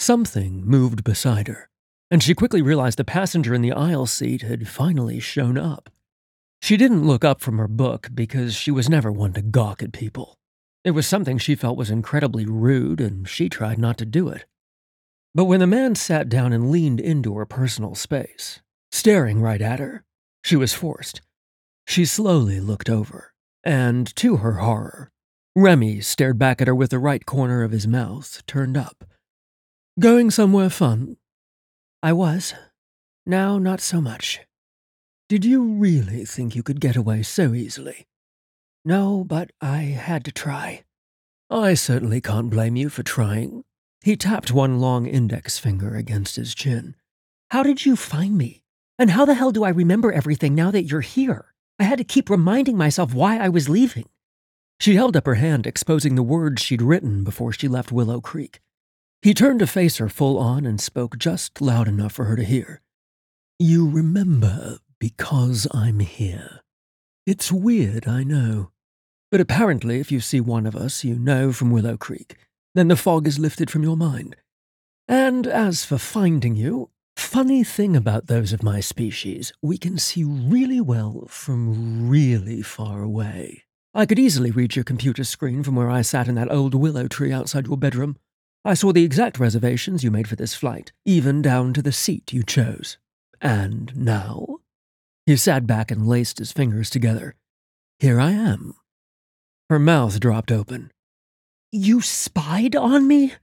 Something moved beside her, and she quickly realized the passenger in the aisle seat had finally shown up. She didn't look up from her book because she was never one to gawk at people. It was something she felt was incredibly rude, and she tried not to do it. But when the man sat down and leaned into her personal space, staring right at her, she was forced. She slowly looked over, and to her horror, Remy stared back at her with the right corner of his mouth turned up. "Going somewhere fun?" "I was. Now not so much." "Did you really think you could get away so easily?" "No, but I had to try." "I certainly can't blame you for trying." He tapped one long index finger against his chin. "How did you find me? And how the hell do I remember everything now that you're here? I had to keep reminding myself why I was leaving." She held up her hand, exposing the words she'd written before she left Willow Creek. He turned to face her full on and spoke just loud enough for her to hear. "You remember because I'm here. It's weird, I know. But apparently if you see one of us you know from Willow Creek, then the fog is lifted from your mind. And as for finding you, funny thing about those of my species, we can see really well from really far away. I could easily read your computer screen from where I sat in that old willow tree outside your bedroom. I saw the exact reservations you made for this flight, even down to the seat you chose. And now?" He sat back and laced his fingers together. "Here I am." Her mouth dropped open. "You spied on me?"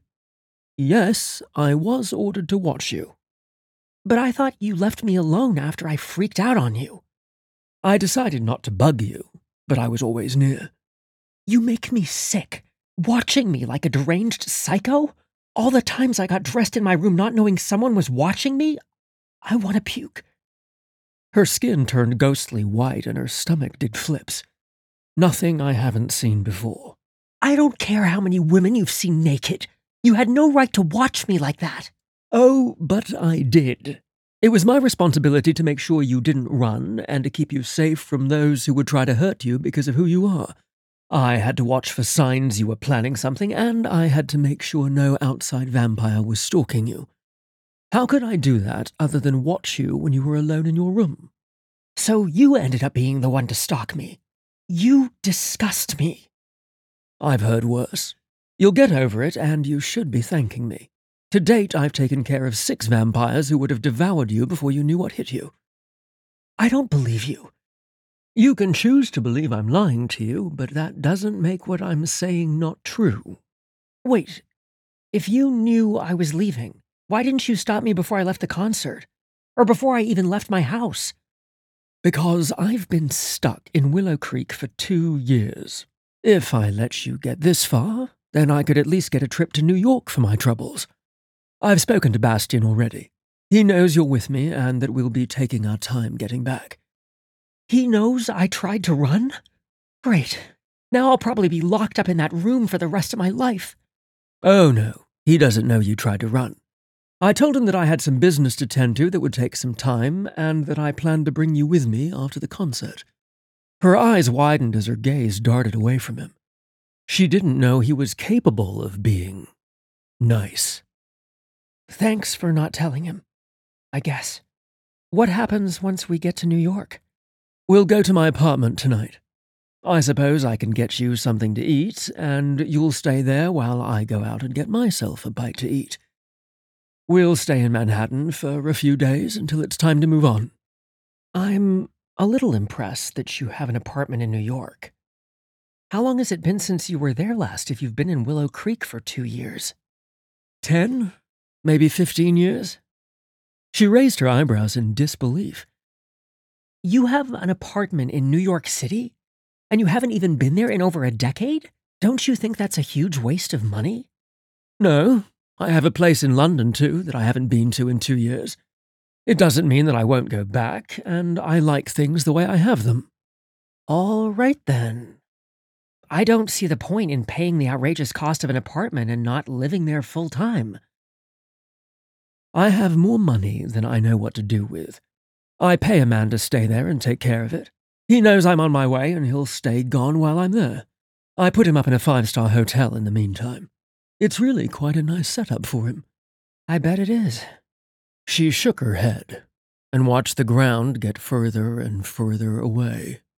"Yes, I was ordered to watch you." "But I thought you left me alone after I freaked out on you." "I decided not to bug you, but I was always near." "You make me sick. Watching me like a deranged psycho? All the times I got dressed in my room not knowing someone was watching me? I want to puke." Her skin turned ghostly white and her stomach did flips. "Nothing I haven't seen before." "I don't care how many women you've seen naked. You had no right to watch me like that." "Oh, but I did. It was my responsibility to make sure you didn't run and to keep you safe from those who would try to hurt you because of who you are. I had to watch for signs you were planning something, and I had to make sure no outside vampire was stalking you. How could I do that other than watch you when you were alone in your room?" "So you ended up being the one to stalk me. You disgust me." "I've heard worse. You'll get over it, and you should be thanking me. To date, I've taken care of 6 vampires who would have devoured you before you knew what hit you." "I don't believe you." "You can choose to believe I'm lying to you, but that doesn't make what I'm saying not true." "Wait, if you knew I was leaving, why didn't you stop me before I left the concert? Or before I even left my house?" "Because I've been stuck in Willow Creek for 2 years. If I let you get this far, then I could at least get a trip to New York for my troubles. I've spoken to Bastian already. He knows you're with me and that we'll be taking our time getting back." "He knows I tried to run? Great. Now I'll probably be locked up in that room for the rest of my life." "Oh no, he doesn't know you tried to run. I told him that I had some business to tend to that would take some time and that I planned to bring you with me after the concert." Her eyes widened as her gaze darted away from him. She didn't know he was capable of being nice. "Thanks for not telling him, I guess. What happens once we get to New York?" "We'll go to my apartment tonight. I suppose I can get you something to eat, and you'll stay there while I go out and get myself a bite to eat. We'll stay in Manhattan for a few days until it's time to move on." "I'm a little impressed that you have an apartment in New York. How long has it been since you were there last if you've been in Willow Creek for 2 years? 10, maybe 15 years? She raised her eyebrows in disbelief. "You have an apartment in New York City? And you haven't even been there in over a decade? Don't you think that's a huge waste of money?" "No, I have a place in London too that I haven't been to in 2 years. It doesn't mean that I won't go back, and I like things the way I have them." "All right then. I don't see the point in paying the outrageous cost of an apartment and not living there full time." "I have more money than I know what to do with. I pay a man to stay there and take care of it. He knows I'm on my way and he'll stay gone while I'm there. I put him up in a 5-star hotel in the meantime. It's really quite a nice setup for him. I bet it is. She shook her head and watched the ground get further and further away.